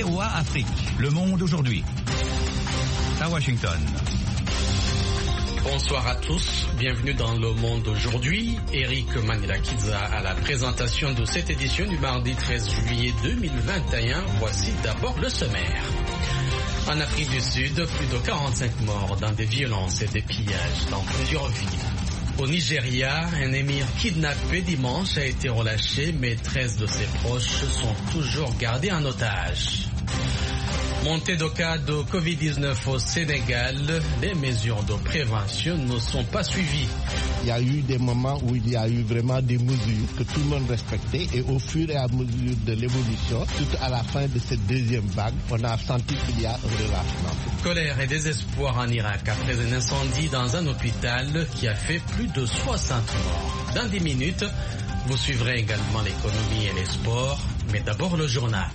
VOA Afrique. Le monde aujourd'hui. À Washington. Bonsoir à tous, bienvenue dans Le Monde aujourd'hui. Eric Manilakidza à la présentation de cette édition du mardi 13 juillet 2021. Voici d'abord le sommaire. En Afrique du Sud, plus de 45 morts dans des violences et des pillages dans plusieurs villes. Au Nigeria, un émir kidnappé dimanche a été relâché, mais 13 de ses proches sont toujours gardés en otage. Montée de cas de Covid-19 au Sénégal, les mesures de prévention ne sont pas suivies. Il y a eu des moments où il y a eu vraiment des mesures que tout le monde respectait et au fur et à mesure de l'évolution, tout à la fin de cette deuxième vague, on a senti qu'il y a un relâchement. Colère et désespoir en Irak après un incendie dans un hôpital qui a fait plus de 60 morts. Dans 10 minutes, vous suivrez également l'économie et les sports, mais d'abord le journal.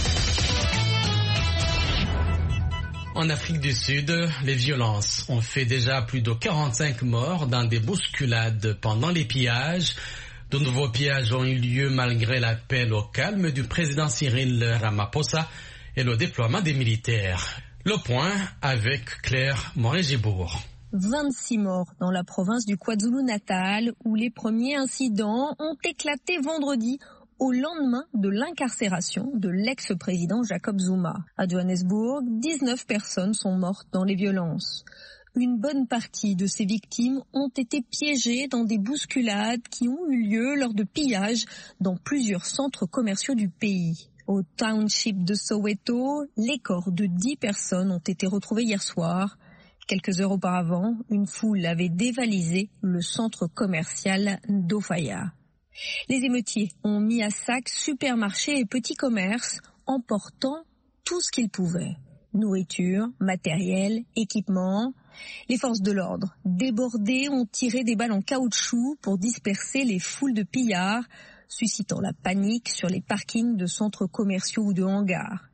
En Afrique du Sud, les violences ont fait déjà plus de 45 morts dans des bousculades pendant les pillages. De nouveaux pillages ont eu lieu malgré l'appel au calme du président Cyril Ramaphosa et le déploiement des militaires. Le point avec Claire Moret-Gibourg. 26 morts dans la province du KwaZulu-Natal où les premiers incidents ont éclaté vendredi au lendemain de l'incarcération de l'ex-président Jacob Zuma. À Johannesburg, 19 personnes sont mortes dans les violences. Une bonne partie de ces victimes ont été piégées dans des bousculades qui ont eu lieu lors de pillages dans plusieurs centres commerciaux du pays. Au township de Soweto, les corps de 10 personnes ont été retrouvés hier soir. Quelques heures auparavant, une foule avait dévalisé le centre commercial d'Ofaya. Les émeutiers ont mis à sac supermarchés et petits commerces, emportant tout ce qu'ils pouvaient. Nourriture, matériel, équipement. Les forces de l'ordre, débordées, ont tiré des balles en caoutchouc pour disperser les foules de pillards, suscitant la panique sur les parkings de centres commerciaux ou de hangars.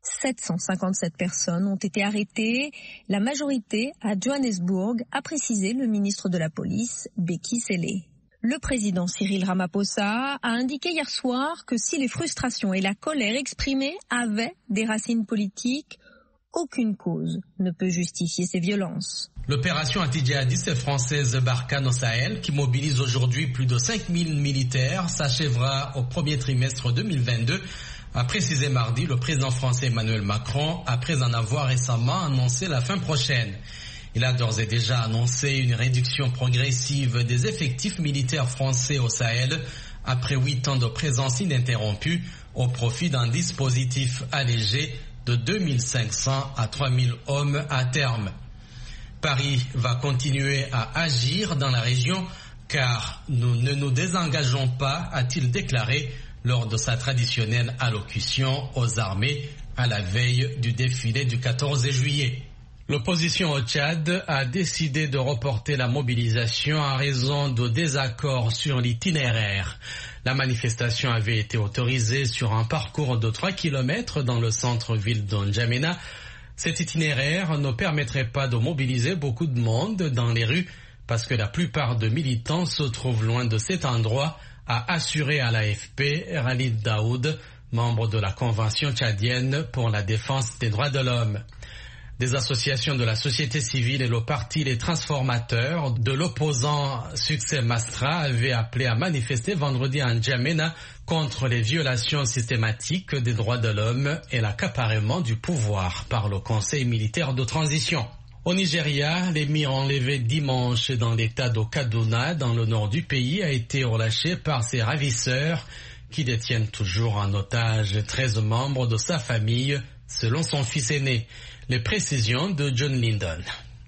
757 personnes ont été arrêtées, la majorité à Johannesburg, a précisé le ministre de la Police, Bheki Cele. Le président Cyril Ramaphosa a indiqué hier soir que si les frustrations et la colère exprimées avaient des racines politiques, aucune cause ne peut justifier ces violences. L'opération anti-djihadiste française Barkhane au Sahel, qui mobilise aujourd'hui plus de 5000 militaires, s'achèvera au premier trimestre 2022, a précisé mardi le président français Emmanuel Macron, après en avoir récemment annoncé la fin prochaine. Il a d'ores et déjà annoncé une réduction progressive des effectifs militaires français au Sahel après 8 ans de présence ininterrompue au profit d'un dispositif allégé de 2500 à 3000 hommes à terme. Paris va continuer à agir dans la région car nous ne nous désengageons pas, a-t-il déclaré lors de sa traditionnelle allocution aux armées à la veille du défilé du 14 juillet. L'opposition au Tchad a décidé de reporter la mobilisation en raison de désaccords sur l'itinéraire. La manifestation avait été autorisée sur un parcours de 3 km dans le centre-ville de N'Djamena. Cet itinéraire ne permettrait pas de mobiliser beaucoup de monde dans les rues parce que la plupart des militants se trouvent loin de cet endroit, a assuré à l'AFP Khalid Daoud, membre de la Convention tchadienne pour la défense des droits de l'homme. Des associations de la société civile et le parti Les Transformateurs de l'opposant Succès Mastra avaient appelé à manifester vendredi à N'Djamena contre les violations systématiques des droits de l'homme et l'accaparement du pouvoir par le Conseil militaire de transition. Au Nigeria, l'émir enlevé dimanche dans l'état de Kaduna, dans le nord du pays, a été relâché par ses ravisseurs qui détiennent toujours en otage 13 membres de sa famille, selon son fils aîné. Les précisions de John Lyndon.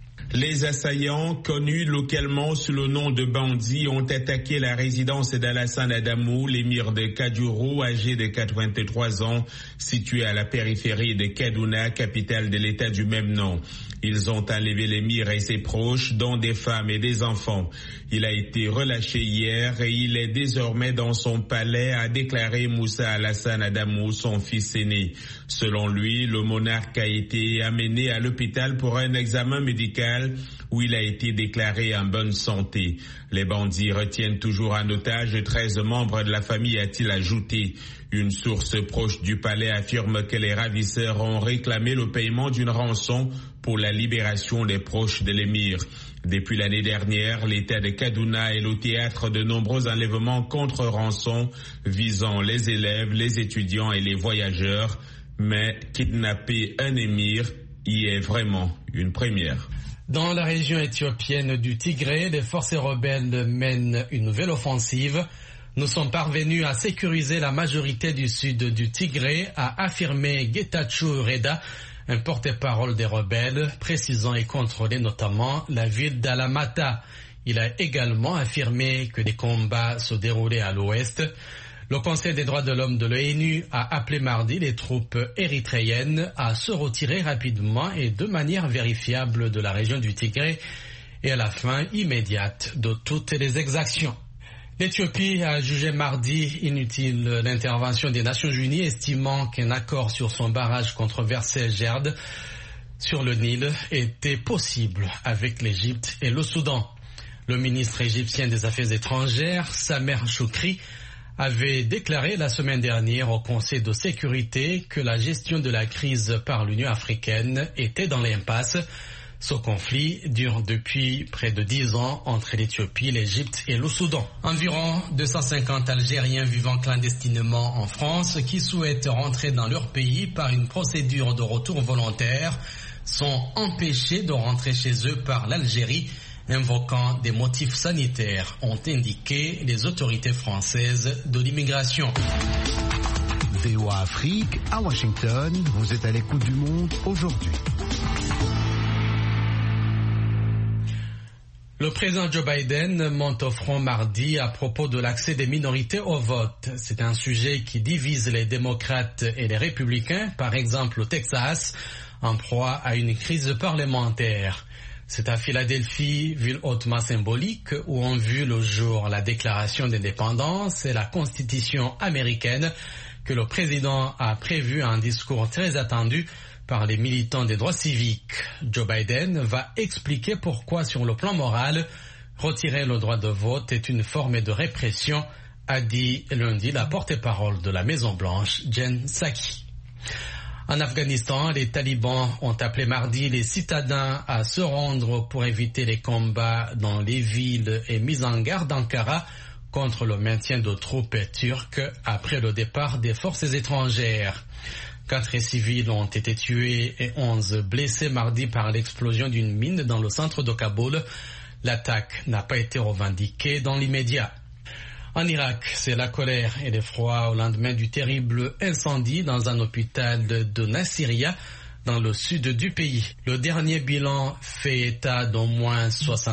Les assaillants, connus localement sous le nom de bandits, ont attaqué la résidence d'Alassane Adamou, l'émir de Kadjouro, âgé de 83 ans, situé à la périphérie de Kaduna, capitale de l'État du même nom. Ils ont enlevé l'émir et ses proches, dont des femmes et des enfants. Il a été relâché hier et il est désormais dans son palais, a déclaré Moussa Alassane Adamou, son fils aîné. Selon lui, le monarque a été amené à l'hôpital pour un examen médical l'hôpital où il a été déclaré en bonne santé. Les bandits retiennent toujours en otage 13 membres de la famille, a-t-il ajouté. Une source proche du palais affirme que les ravisseurs ont réclamé le paiement d'une rançon pour la libération des proches de l'émir. Depuis l'année dernière, l'État de Kaduna est le théâtre de nombreux enlèvements contre rançon visant les élèves, les étudiants et les voyageurs. Mais kidnapper un émir y est vraiment une première. Dans la région éthiopienne du Tigré, les forces rebelles mènent une nouvelle offensive. Nous sommes parvenus à sécuriser la majorité du sud du Tigré, a affirmé Getachew Reda, un porte-parole des rebelles, précisant et contrôler notamment la ville d'Alamata. Il a également affirmé que des combats se déroulaient à l'ouest. Le Conseil des droits de l'homme de l'ONU a appelé mardi les troupes érythréennes à se retirer rapidement et de manière vérifiable de la région du Tigré et à la fin immédiate de toutes les exactions. L'Éthiopie a jugé mardi inutile l'intervention des Nations Unies, estimant qu'un accord sur son barrage controversé Gerd sur le Nil était possible avec l'Égypte et le Soudan. Le ministre égyptien des Affaires étrangères, Samer Choukri, avait déclaré la semaine dernière au Conseil de sécurité que la gestion de la crise par l'Union africaine était dans l'impasse. Ce conflit dure depuis près de 10 ans entre l'Éthiopie, l'Égypte et le Soudan. Environ 250 Algériens vivant clandestinement en France qui souhaitent rentrer dans leur pays par une procédure de retour volontaire sont empêchés de rentrer chez eux par l'Algérie, invoquant des motifs sanitaires, ont indiqué les autorités françaises de l'immigration. VOA Afrique, à Washington, vous êtes à l'écoute du monde aujourd'hui. Le président Joe Biden monte au front mardi à propos de l'accès des minorités au vote. C'est un sujet qui divise les démocrates et les républicains, par exemple au Texas, en proie à une crise parlementaire. C'est à Philadelphie, ville hautement symbolique, où ont vu le jour la déclaration d'indépendance et la Constitution américaine, que le président a prévu un discours très attendu par les militants des droits civiques. Joe Biden va expliquer pourquoi, sur le plan moral, retirer le droit de vote est une forme de répression, a dit lundi la porte-parole de la Maison-Blanche, Jen Psaki. En Afghanistan, les talibans ont appelé mardi les citadins à se rendre pour éviter les combats dans les villes et mis en garde d'Ankara contre le maintien de troupes turques après le départ des forces étrangères. 4 civils ont été tués et 11 blessés mardi par l'explosion d'une mine dans le centre de Kaboul. L'attaque n'a pas été revendiquée dans l'immédiat. En Irak, c'est la colère et l'effroi au lendemain du terrible incendie dans un hôpital de Nasiriyah, dans le sud du pays. Le dernier bilan fait état d'au moins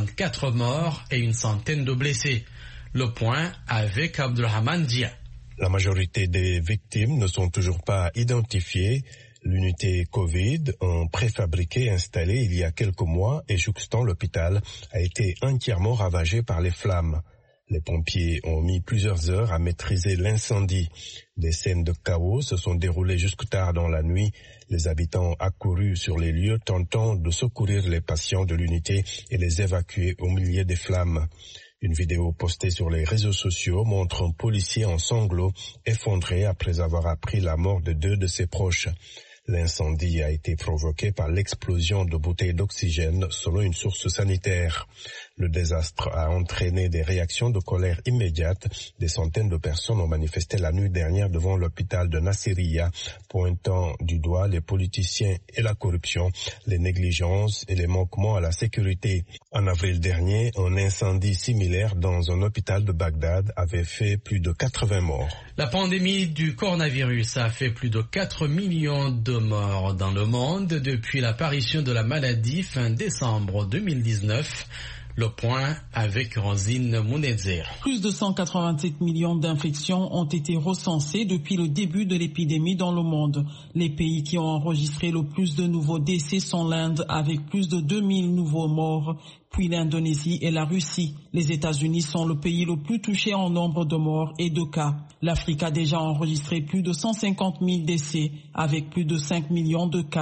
64 morts et une centaine de blessés. Le point avec Abdulrahman Dia. La majorité des victimes ne sont toujours pas identifiées. L'unité Covid, un préfabriqué installé il y a quelques mois et jouxtant l'hôpital, a été entièrement ravagée par les flammes. Les pompiers ont mis plusieurs heures à maîtriser l'incendie. Des scènes de chaos se sont déroulées jusque tard dans la nuit. Les habitants accourus sur les lieux tentant de secourir les patients de l'unité et les évacuer au milieu des flammes. Une vidéo postée sur les réseaux sociaux montre un policier en sanglots effondré après avoir appris la mort de 2 de ses proches. L'incendie a été provoqué par l'explosion de bouteilles d'oxygène selon une source sanitaire. Le désastre a entraîné des réactions de colère immédiates. Des centaines de personnes ont manifesté la nuit dernière devant l'hôpital de Nasiriyah, pointant du doigt les politiciens et la corruption, les négligences et les manquements à la sécurité. En avril dernier, un incendie similaire dans un hôpital de Bagdad avait fait plus de 80 morts. La pandémie du coronavirus a fait plus de 4 millions de morts dans le monde depuis l'apparition de la maladie fin décembre 2019. Le point avec Rosine Mounedzer. Plus de 187 millions d'infections ont été recensées depuis le début de l'épidémie dans le monde. Les pays qui ont enregistré le plus de nouveaux décès sont l'Inde avec plus de 2000 nouveaux morts, puis l'Indonésie et la Russie. Les États-Unis sont le pays le plus touché en nombre de morts et de cas. L'Afrique a déjà enregistré plus de 150 000 décès avec plus de 5 millions de cas.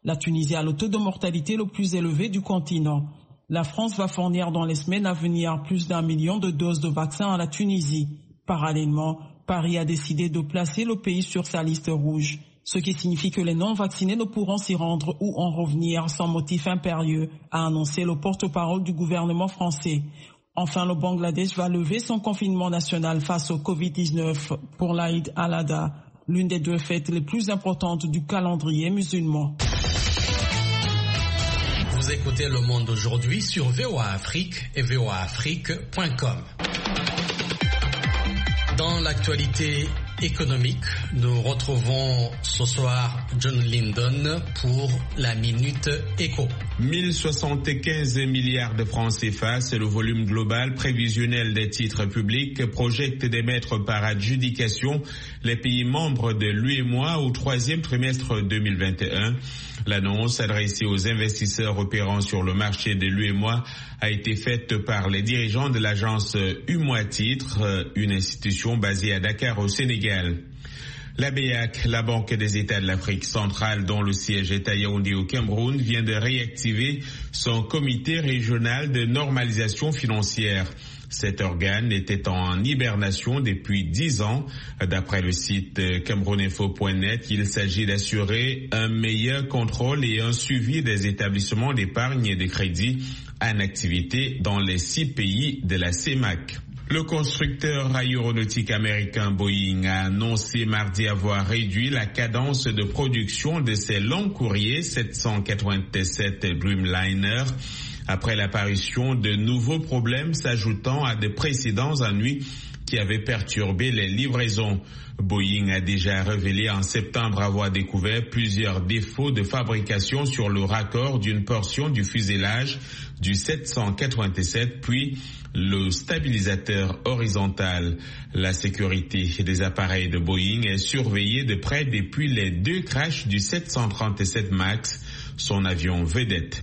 La Tunisie a le taux de mortalité le plus élevé du continent. La France va fournir dans les semaines à venir plus d'1 million de doses de vaccins à la Tunisie. Parallèlement, Paris a décidé de placer le pays sur sa liste rouge, ce qui signifie que les non-vaccinés ne pourront s'y rendre ou en revenir sans motif impérieux, a annoncé le porte-parole du gouvernement français. Enfin, le Bangladesh va lever son confinement national face au Covid-19 pour l'Aïd al-Adha, l'une des 2 fêtes les plus importantes du calendrier musulman. Vous écoutez Le Monde aujourd'hui sur VOA Afrique et voaafrique.com. Dans l'actualité économique, nous retrouvons ce soir John Lindon pour la Minute Éco. 1075 milliards de francs CFA, c'est le volume global prévisionnel des titres publics projette d'émettre par adjudication les pays membres de l'UEMOA au 3e trimestre 2021. L'annonce adressée aux investisseurs opérant sur le marché de l'UEMOA a été faite par les dirigeants de l'agence UMOA Titres, une institution basée à Dakar au Sénégal. La BEAC, la Banque des États de l'Afrique centrale, dont le siège est à Yaoundé au Cameroun, vient de réactiver son comité régional de normalisation financière. Cet organe était en hibernation depuis 10 ans. D'après le site camerouninfo.net, il s'agit d'assurer un meilleur contrôle et un suivi des établissements d'épargne et de crédit en activité dans les 6 pays de la CEMAC. Le constructeur aéronautique américain Boeing a annoncé mardi avoir réduit la cadence de production de ses longs courriers 787 Dreamliner après l'apparition de nouveaux problèmes s'ajoutant à des précédents ennuis qui avaient perturbé les livraisons. Boeing a déjà révélé en septembre avoir découvert plusieurs défauts de fabrication sur le raccord d'une portion du fuselage du 787, puis le stabilisateur horizontal. La sécurité des appareils de Boeing est surveillée de près depuis les 2 crashs du 737 MAX, son avion vedette.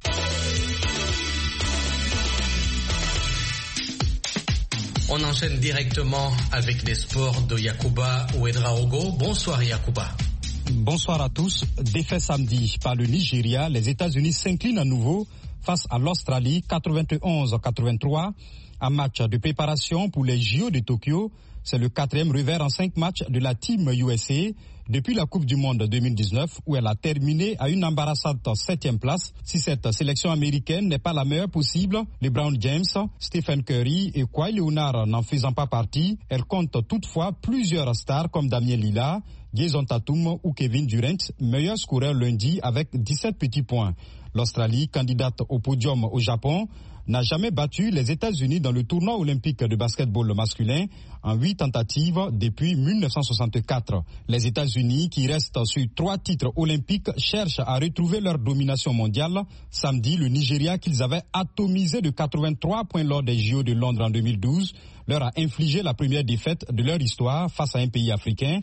On enchaîne directement avec les sports de Yacouba Ouedraogo. Bonsoir Yacouba. Bonsoir à tous. Défait samedi par le Nigeria, les États-Unis s'inclinent à nouveau face à l'Australie 91-83. Un match de préparation pour les JO de Tokyo. C'est le 4e revers en 5 matchs de la Team USA depuis la Coupe du Monde 2019 où elle a terminé à une embarrassante 7e place. Si cette sélection américaine n'est pas la meilleure possible, LeBron James, Stephen Curry et Kawhi Leonard n'en faisant pas partie, elle compte toutefois plusieurs stars comme Damien Lillard, Jason Tatum ou Kevin Durant, meilleur scoreur lundi avec 17 petits points. L'Australie, candidate au podium au Japon, n'a jamais battu les États-Unis dans le tournoi olympique de basketball masculin en 8 tentatives depuis 1964. Les États-Unis, qui restent sur 3 titres olympiques, cherchent à retrouver leur domination mondiale. Samedi, le Nigeria, qu'ils avaient atomisé de 83 points lors des JO de Londres en 2012, leur a infligé la première défaite de leur histoire face à un pays africain,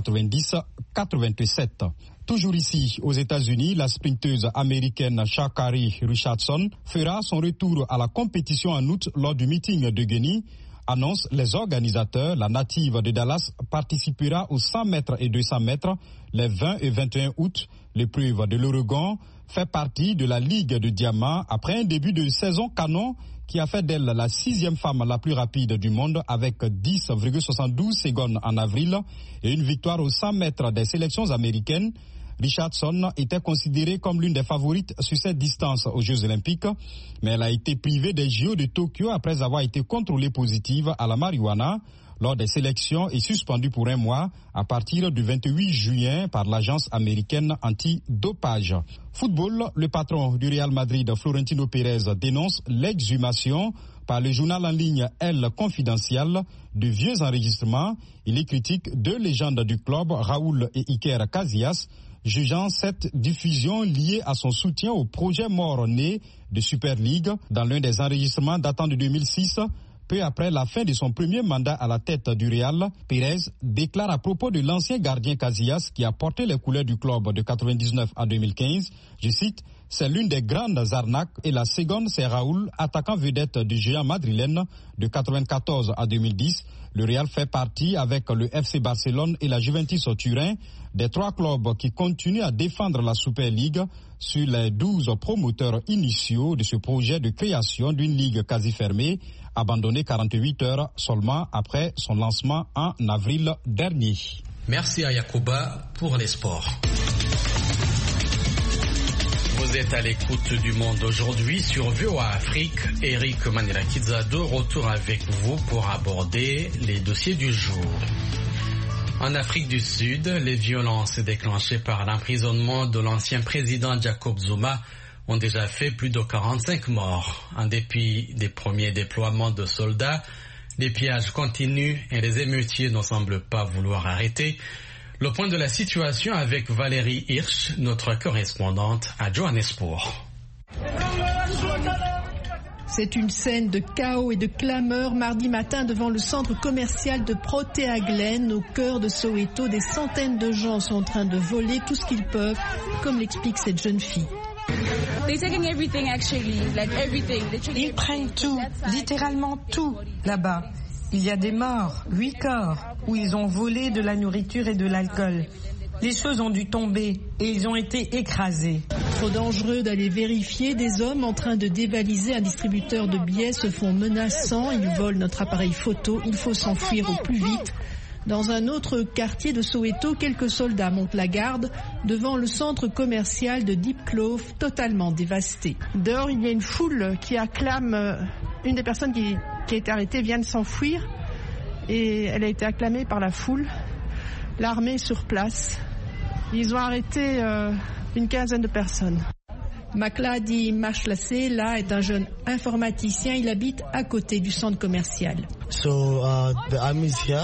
90-87. Toujours ici, aux États-Unis, la sprinteuse américaine Sha'Carri Richardson fera son retour à la compétition en août lors du meeting de Guinée. Annoncent les organisateurs. La native de Dallas participera aux 100 mètres et 200 mètres les 20 et 21 août. L'épreuve de l'Oregon fait partie de la Ligue de Diamant après un début de saison canon qui a fait d'elle la 6e femme la plus rapide du monde avec 10,72 secondes en avril et une victoire aux 100 mètres des sélections américaines. Richardson était considérée comme l'une des favorites sur cette distance aux Jeux Olympiques, mais elle a été privée des JO de Tokyo après avoir été contrôlée positive à la marijuana lors des sélections et suspendue pour 1 mois à partir du 28 juin par l'agence américaine anti-dopage. Football, le patron du Real Madrid, Florentino Pérez, dénonce l'exhumation par le journal en ligne El Confidencial de vieux enregistrements. Il est critique 2 légendes du club, Raúl et Iker Casillas, jugeant cette diffusion liée à son soutien au projet mort-né de Super League. Dans l'un des enregistrements datant de 2006, Peu après la fin de son premier mandat à la tête du Real, Pérez déclare à propos de l'ancien gardien Casillas qui a porté les couleurs du club de 1999 à 2015, je cite, « C'est l'une des grandes arnaques et la seconde c'est Raúl, attaquant vedette du géant madrilène de 1994 à 2010. Le Real fait partie avec le FC Barcelone et la Juventus Turin des 3 clubs qui continuent à défendre la Super League sur les 12 promoteurs initiaux de ce projet de création d'une ligue quasi fermée, abandonné 48 heures seulement après son lancement en avril dernier. Merci à Yacouba pour les sports. Vous êtes à l'écoute du Monde aujourd'hui sur VOA Afrique. Eric Manirakidza de retour avec vous pour aborder les dossiers du jour. En Afrique du Sud, les violences déclenchées par l'emprisonnement de l'ancien président Jacob Zuma ont déjà fait plus de 45 morts. En dépit des premiers déploiements de soldats, les pillages continuent et les émeutiers ne semblent pas vouloir arrêter. Le point de la situation avec Valérie Hirsch, notre correspondante à Johannesburg. C'est une scène de chaos et de clameur mardi matin devant le centre commercial de Protea Glen, au cœur de Soweto. Des centaines de gens sont en train de voler tout ce qu'ils peuvent, comme l'explique cette jeune fille. Ils prennent tout, littéralement tout, là-bas. Il y a des morts, 8 corps, où ils ont volé de la nourriture et de l'alcool. Les choses ont dû tomber et ils ont été écrasés. Trop dangereux d'aller vérifier. Des hommes en train de dévaliser un distributeur de billets se font menaçants. Ils volent notre appareil photo. Il faut s'enfuir au plus vite. Dans un autre quartier de Soweto, quelques soldats montent la garde devant le centre commercial de Deep Clove, totalement dévasté. Dehors, il y a une foule qui acclame. Une des personnes qui a été arrêtée vient de s'enfuir et elle a été acclamée par la foule. L'armée est sur place. Ils ont arrêté une quinzaine de personnes. Makladi Mashlase, là, est un jeune informaticien. Il habite à côté du centre commercial. The army is here.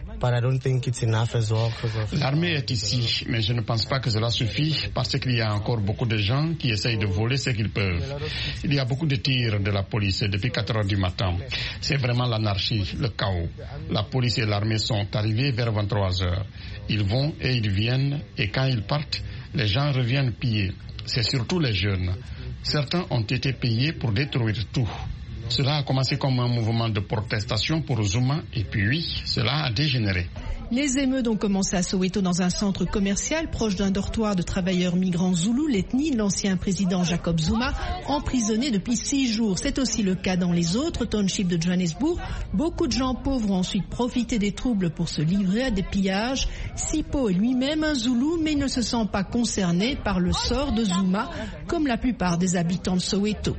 L'armée est ici, mais je ne pense pas que cela suffit parce qu'il y a encore beaucoup de gens qui essayent de voler ce qu'ils peuvent. Il y a beaucoup de tirs de la police depuis 4 heures du matin. C'est vraiment l'anarchie, le chaos. La police et l'armée sont arrivés vers 23 heures. Ils vont et ils viennent et quand ils partent, les gens reviennent piller. C'est surtout les jeunes. Certains ont été payés pour détruire tout. Cela a commencé comme un mouvement de protestation pour Zuma et puis cela a dégénéré. Les émeutes ont commencé à Soweto dans un centre commercial proche d'un dortoir de travailleurs migrants zoulous, l'ethnie de l'ancien président Jacob Zuma, emprisonné depuis 6 jours. C'est aussi le cas dans les autres townships de Johannesburg. Beaucoup de gens pauvres ont ensuite profité des troubles pour se livrer à des pillages. Sipho est lui-même un zoulou, mais il ne se sent pas concerné par le sort de Zuma, comme la plupart des habitants de Soweto.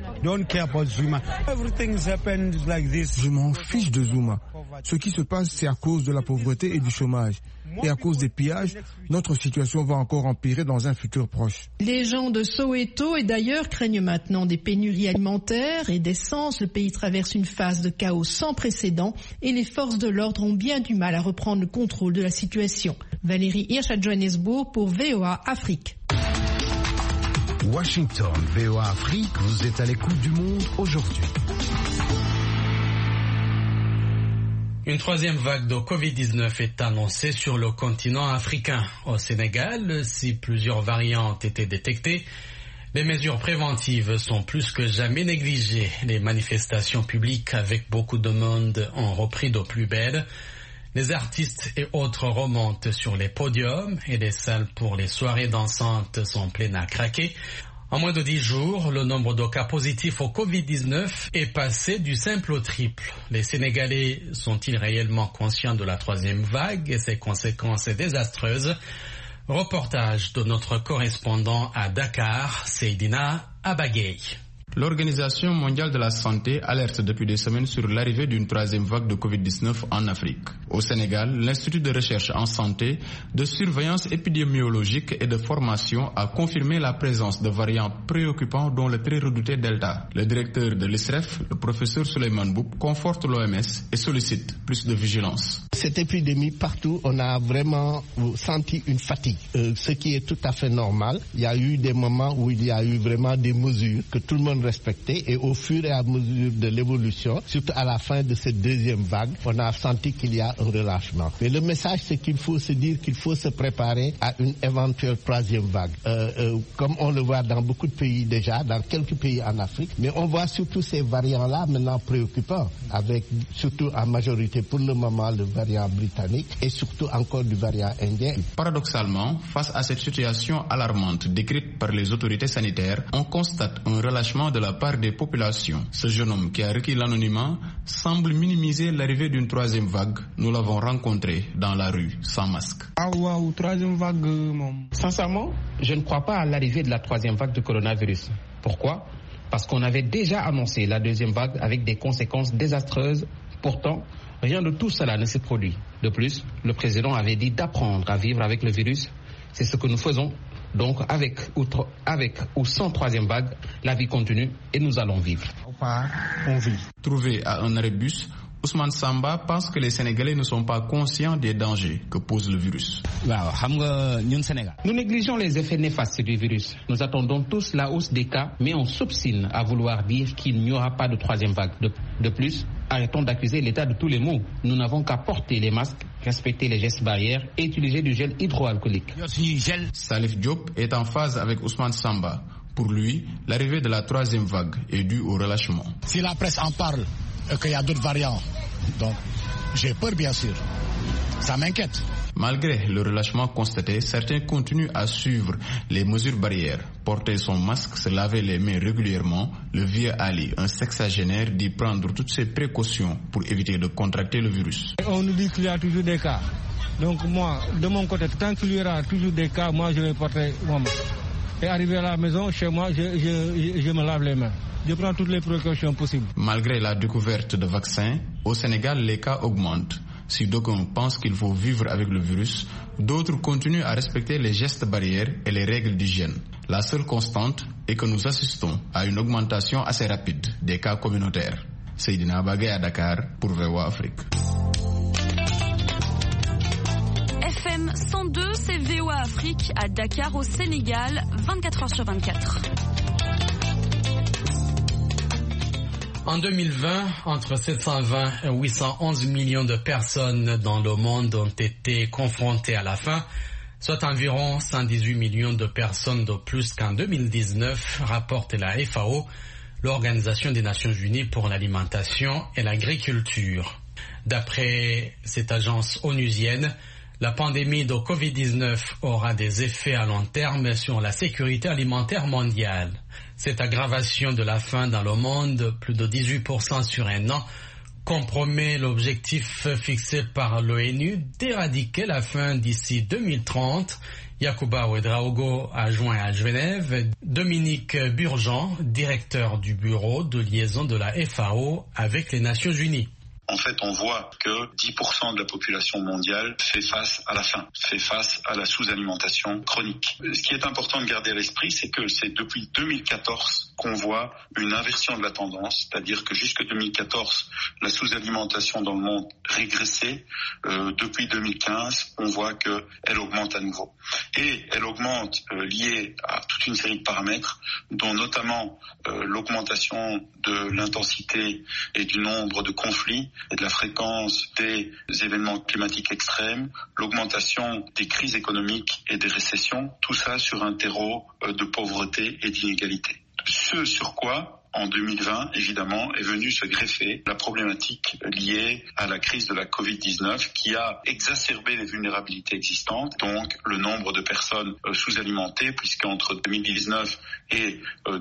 Je m'en fiche de Zuma. Ce qui se passe, c'est à cause de la pauvreté et du chômage. Et à cause des pillages, notre situation va encore empirer dans un futur proche. Les gens de Soweto et d'ailleurs craignent maintenant des pénuries alimentaires et d'essence. Le pays traverse une phase de chaos sans précédent et les forces de l'ordre ont bien du mal à reprendre le contrôle de la situation. Valérie Hirsch à Johannesburg pour VOA Afrique. Washington, VOA Afrique, vous êtes à l'écoute du Monde aujourd'hui. Une troisième vague de Covid-19 est annoncée sur le continent africain. Au Sénégal, si plusieurs variants ont été détectés, les mesures préventives sont plus que jamais négligées. Les manifestations publiques avec beaucoup de monde ont repris de plus belle. Les artistes et autres remontent sur les podiums et les salles pour les soirées dansantes sont pleines à craquer. En moins de 10 jours, le nombre de cas positifs au Covid-19 est passé du simple au triple. Les Sénégalais sont-ils réellement conscients de la troisième vague et ses conséquences désastreuses? Reportage de notre correspondant à Dakar, Seydina Abagay. L'Organisation mondiale de la santé alerte depuis des semaines sur l'arrivée d'une troisième vague de Covid-19 en Afrique. Au Sénégal, l'Institut de recherche en santé, de surveillance épidémiologique et de formation a confirmé la présence de variants préoccupants dont le très redouté Delta. Le directeur de l'ISREF, le professeur Souleymane Boub, conforte l'OMS et sollicite plus de vigilance. Cette épidémie, partout, on a vraiment senti une fatigue, ce qui est tout à fait normal. Il y a eu des moments où il y a eu vraiment des mesures que tout le monde monde respecté, et au fur et à mesure de l'évolution, surtout à la fin de cette deuxième vague, on a senti qu'il y a un relâchement. Mais le message, c'est qu'il faut se dire qu'il faut se préparer à une éventuelle troisième vague. Comme on le voit dans beaucoup de pays déjà, dans quelques pays en Afrique, mais on voit surtout ces variants-là maintenant préoccupants, avec surtout en majorité pour le moment le variant britannique et surtout encore du variant indien. Paradoxalement, face à cette situation alarmante décrite par les autorités sanitaires, on constate un relâchement de la part des populations. Ce jeune homme qui a requis l'anonymat semble minimiser l'arrivée d'une troisième vague. Nous l'avons rencontré dans la rue, sans masque. Troisième vague, sincèrement, je ne crois pas à l'arrivée de la troisième vague de coronavirus. Pourquoi ? Parce qu'on avait déjà annoncé la deuxième vague avec des conséquences désastreuses. Pourtant, rien de tout cela ne s'est produit. De plus, le président avait dit d'apprendre à vivre avec le virus. C'est ce que nous faisons. Donc, avec ou sans troisième vague, la vie continue et nous allons vivre. On vit. Trouvé à un arrêt bus, Ousmane Samba pense que les Sénégalais ne sont pas conscients des dangers que pose le virus. Nous négligeons les effets néfastes du virus. Nous attendons tous la hausse des cas, mais on s'obstine à vouloir dire qu'il n'y aura pas de troisième vague. De plus, arrêtons d'accuser l'État de tous les maux. Nous n'avons qu'à porter les masques, respecter les gestes barrières et utiliser du gel hydroalcoolique. Salif Diop est en phase avec Ousmane Samba. Pour lui, l'arrivée de la troisième vague est due au relâchement. Si la presse en parle, qu'il y a d'autres variants, donc j'ai peur bien sûr. Ça m'inquiète. Malgré le relâchement constaté, certains continuent à suivre les mesures barrières. Porter son masque, se laver les mains régulièrement. Le vieux Ali, un sexagénaire, dit prendre toutes ses précautions pour éviter de contracter le virus. On nous dit qu'il y a toujours des cas. Donc moi, de mon côté, tant qu'il y aura toujours des cas, moi je vais porter mon masque. Et arrivé à la maison, chez moi, je me lave les mains. Je prends toutes les précautions possibles. Malgré la découverte de vaccins, au Sénégal, les cas augmentent. Si d'aucuns pensent qu'il faut vivre avec le virus, d'autres continuent à respecter les gestes barrières et les règles d'hygiène. La seule constante est que nous assistons à une augmentation assez rapide des cas communautaires. Seydina Bagay à Dakar pour VOA Afrique. FM 102, c'est VOA Afrique à Dakar au Sénégal, 24h/24. En 2020, entre 720 et 811 millions de personnes dans le monde ont été confrontées à la faim, soit environ 118 millions de personnes de plus qu'en 2019, rapporte la FAO, l'Organisation des Nations Unies pour l'alimentation et l'agriculture. D'après cette agence onusienne, la pandémie de Covid-19 aura des effets à long terme sur la sécurité alimentaire mondiale. Cette aggravation de la faim dans le monde, plus de 18% sur un an, compromet l'objectif fixé par l'ONU d'éradiquer la faim d'ici 2030. Yacouba Ouedraogo a joint à Genève Dominique Burgeon, directeur du bureau de liaison de la FAO avec les Nations Unies. En fait, on voit que 10% de la population mondiale fait face à la faim, fait face à la sous-alimentation chronique. Ce qui est important de garder à l'esprit, c'est que c'est depuis 2014 qu'on voit une inversion de la tendance, c'est-à-dire que jusque 2014, la sous-alimentation dans le monde régressait. Depuis 2015, on voit qu'elle augmente à nouveau. Et elle augmente liée à toute une série de paramètres, dont notamment l'augmentation de l'intensité et du nombre de conflits et de la fréquence des événements climatiques extrêmes, l'augmentation des crises économiques et des récessions, tout ça sur un terreau de pauvreté et d'inégalité. Ce sur quoi, en 2020, évidemment, est venue se greffer la problématique liée à la crise de la Covid-19 qui a exacerbé les vulnérabilités existantes, donc le nombre de personnes sous-alimentées, puisqu'entre 2019 et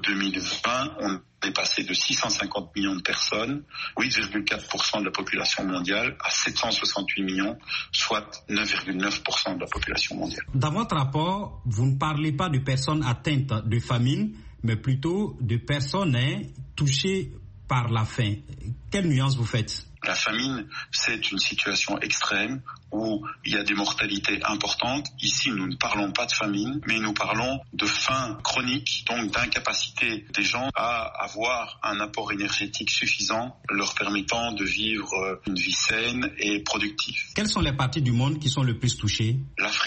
2020, on est passé de 650 millions de personnes, 8,4% de la population mondiale, à 768 millions, soit 9,9% de la population mondiale. Dans votre rapport, vous ne parlez pas de personnes atteintes de famine, mais plutôt de personnes touchées par la faim. Quelle nuance vous faites ? La famine, c'est une situation extrême où il y a des mortalités importantes. Ici, nous ne parlons pas de famine, mais nous parlons de faim chronique, donc d'incapacité des gens à avoir un apport énergétique suffisant leur permettant de vivre une vie saine et productive. Quelles sont les parties du monde qui sont le plus touchées ? L'Afrique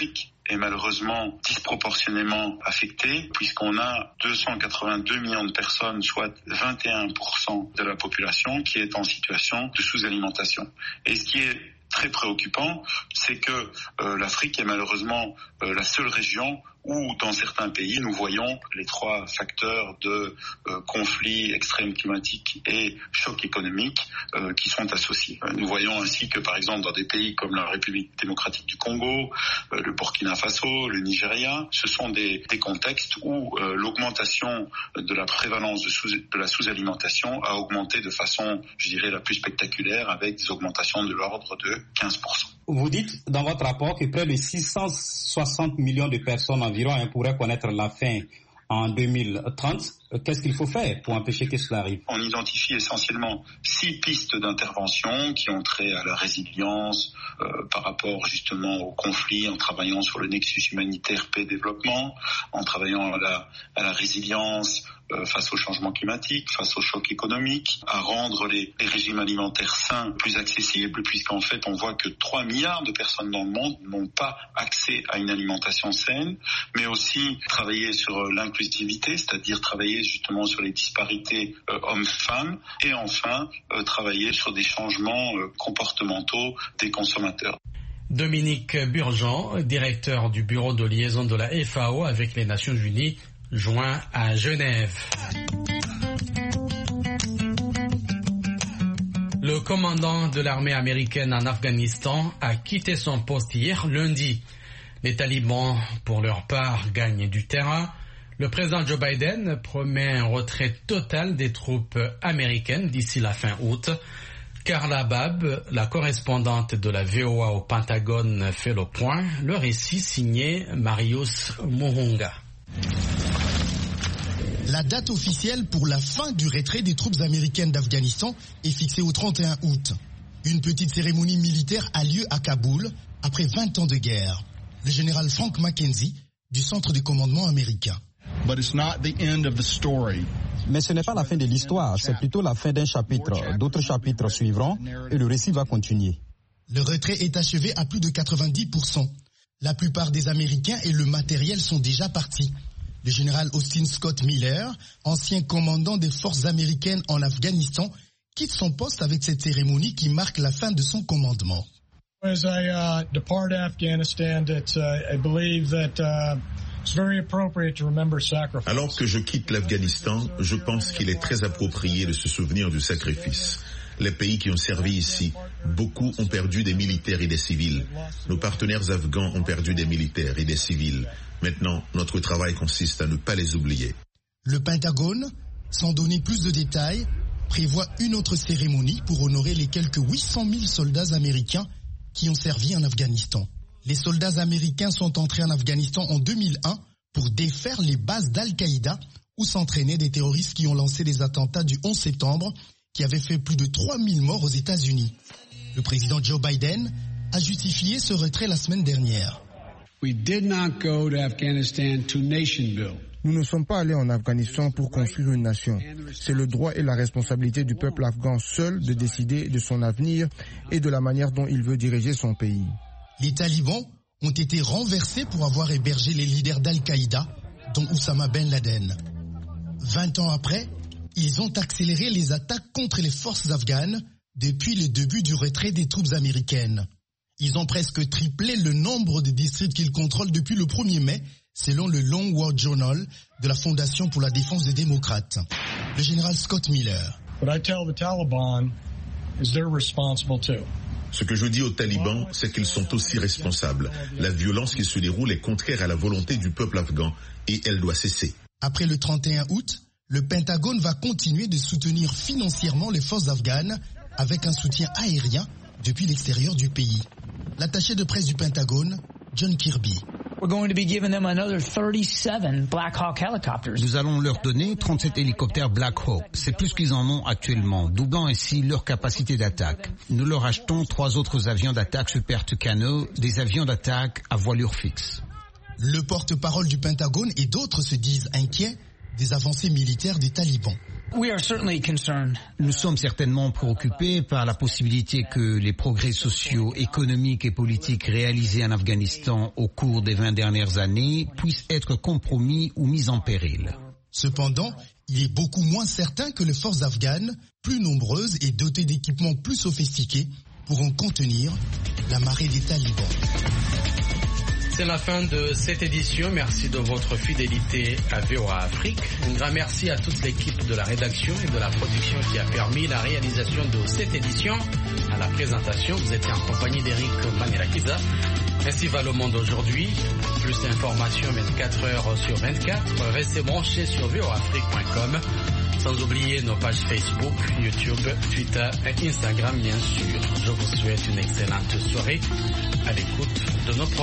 est malheureusement disproportionnément affectée, puisqu'on a 282 millions de personnes, soit 21% de la population, qui est en situation de sous-alimentation. Et ce qui est très préoccupant, c'est que l'Afrique est malheureusement la seule région où, dans certains pays, nous voyons les trois facteurs de conflit, extrême climatique et choc économique qui sont associés. Nous voyons ainsi que, par exemple, dans des pays comme la République démocratique du Congo, le Burkina Faso, le Nigeria, ce sont des contextes où l'augmentation de la prévalence de la sous-alimentation a augmenté de façon, je dirais, la plus spectaculaire, avec des augmentations de l'ordre de 15%. Vous dites dans votre rapport que près de 660 millions de personnes environ pourraient connaître la faim en 2030. Qu'est-ce qu'il faut faire pour empêcher que cela arrive? On identifie essentiellement 6 pistes d'intervention qui ont trait à la résilience par rapport justement au conflit, en travaillant sur le nexus humanitaire paix-développement, en travaillant à la résilience face au changement climatique, face au choc économique, à rendre les régimes alimentaires sains plus accessibles, puisqu'en fait on voit que 3 milliards de personnes dans le monde n'ont pas accès à une alimentation saine, mais aussi travailler sur l'inclusivité, c'est-à-dire travailler justement sur les disparités hommes-femmes, et enfin travailler sur des changements comportementaux des consommateurs. Dominique Burgeon, directeur du bureau de liaison de la FAO avec les Nations Unies, joint à Genève. Le commandant de l'armée américaine en Afghanistan a quitté son poste hier lundi. Les talibans, pour leur part, gagnent du terrain. Le président Joe Biden promet un retrait total des troupes américaines d'ici la fin août. Carla Babb, la correspondante de la VOA au Pentagone, fait le point. Le récit signé Marius Muhunga. La date officielle pour la fin du retrait des troupes américaines d'Afghanistan est fixée au 31 août. Une petite cérémonie militaire a lieu à Kaboul après 20 ans de guerre. Le général Frank McKenzie du centre de commandement américain. Mais ce n'est pas la fin de l'histoire, c'est plutôt la fin d'un chapitre. D'autres chapitres suivront et le récit va continuer. Le retrait est achevé à plus de 90%. La plupart des Américains et le matériel sont déjà partis. Le général Austin Scott Miller, ancien commandant des forces américaines en Afghanistan, quitte son poste avec cette cérémonie qui marque la fin de son commandement. As I depart Afghanistan, I believe that it's very appropriate to remember sacrifice. Alors que je quitte l'Afghanistan, je pense qu'il est très approprié de se souvenir du sacrifice. Les pays qui ont servi ici, beaucoup ont perdu des militaires et des civils. Nos partenaires afghans ont perdu des militaires et des civils. Maintenant, notre travail consiste à ne pas les oublier. Le Pentagone, sans donner plus de détails, prévoit une autre cérémonie pour honorer les quelques 800 000 soldats américains qui ont servi en Afghanistan. Les soldats américains sont entrés en Afghanistan en 2001 pour défaire les bases d'Al-Qaïda où s'entraînaient des terroristes qui ont lancé les attentats du 11 septembre qui avaient fait plus de 3000 morts aux États-Unis. Le président Joe Biden a justifié ce retrait la semaine dernière. We did not go to Afghanistan to nation build. Nous ne sommes pas allés en Afghanistan pour construire une nation. C'est le droit et la responsabilité du peuple afghan seul de décider de son avenir et de la manière dont il veut diriger son pays. Les talibans ont été renversés pour avoir hébergé les leaders d'Al-Qaïda, dont Oussama Ben Laden. 20 ans après, ils ont accéléré les attaques contre les forces afghanes depuis le début du retrait des troupes américaines. Ils ont presque triplé le nombre de districts qu'ils contrôlent depuis le 1er mai, selon le Long War Journal de la Fondation pour la défense des démocrates. Le général Scott Miller. Ce que je dis aux talibans, c'est qu'ils sont aussi responsables. La violence qui se déroule est contraire à la volonté du peuple afghan et elle doit cesser. Après le 31 août, le Pentagone va continuer de soutenir financièrement les forces afghanes avec un soutien aérien depuis l'extérieur du pays. L'attaché de presse du Pentagone, John Kirby. Nous allons leur donner 37 hélicoptères Black Hawk. C'est plus qu'ils en ont actuellement, doublant ainsi leur capacité d'attaque. Nous leur achetons 3 autres avions d'attaque Super Tucano, des avions d'attaque à voilure fixe. Le porte-parole du Pentagone et d'autres se disent inquiets des avancées militaires des talibans. Nous sommes certainement préoccupés par la possibilité que les progrès sociaux, économiques et politiques réalisés en Afghanistan au cours des 20 dernières années puissent être compromis ou mis en péril. Cependant, il est beaucoup moins certain que les forces afghanes, plus nombreuses et dotées d'équipements plus sophistiqués, pourront contenir la marée des talibans. C'est la fin de cette édition. Merci de votre fidélité à VOA Afrique. Un grand merci à toute l'équipe de la rédaction et de la production qui a permis la réalisation de cette édition. À la présentation, vous étiez en compagnie d'Eric Manirakiza. Ainsi va le monde aujourd'hui. Plus d'informations 24 heures sur 24. Restez branchés sur voafrique.com. Sans oublier nos pages Facebook, YouTube, Twitter et Instagram, bien sûr. Je vous souhaite une excellente soirée à l'écoute de nos programmes.